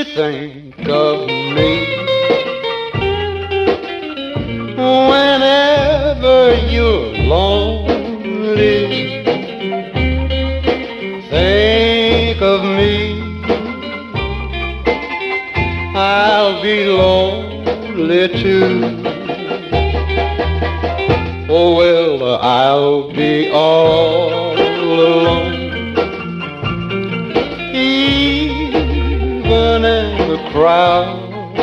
think of me whenever you're lonely. Think of me, I'll be lonely too. Oh well, I'll be all alone, even in the crowd,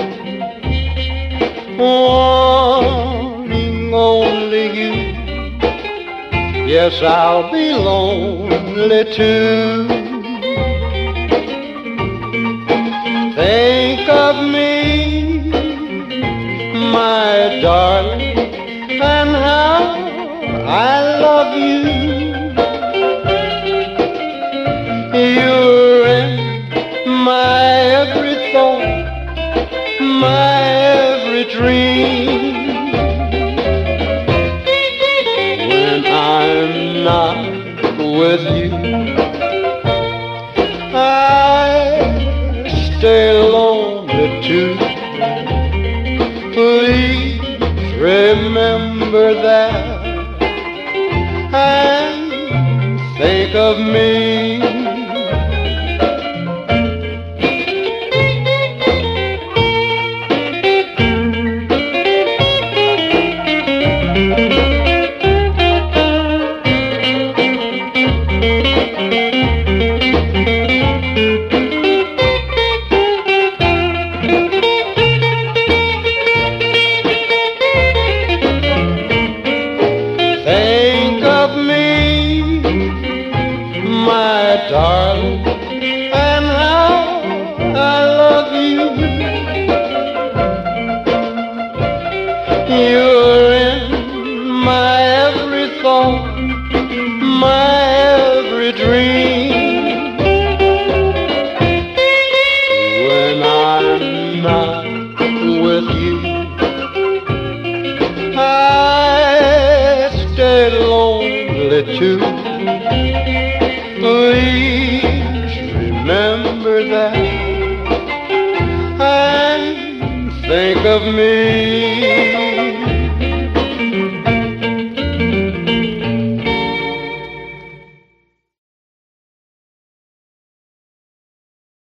wanting only you. Yes, I'll be lonely too. Think of me, my darling, and how I love you. You're in my every thought, my every dream. When I'm not with you, I stay lonely too. Please remember that and think of me. Think of me, my darling, and how I love you. You're in my every thought, my every dream. When I'm not with you, I stay lonely too. Please remember that and think of me.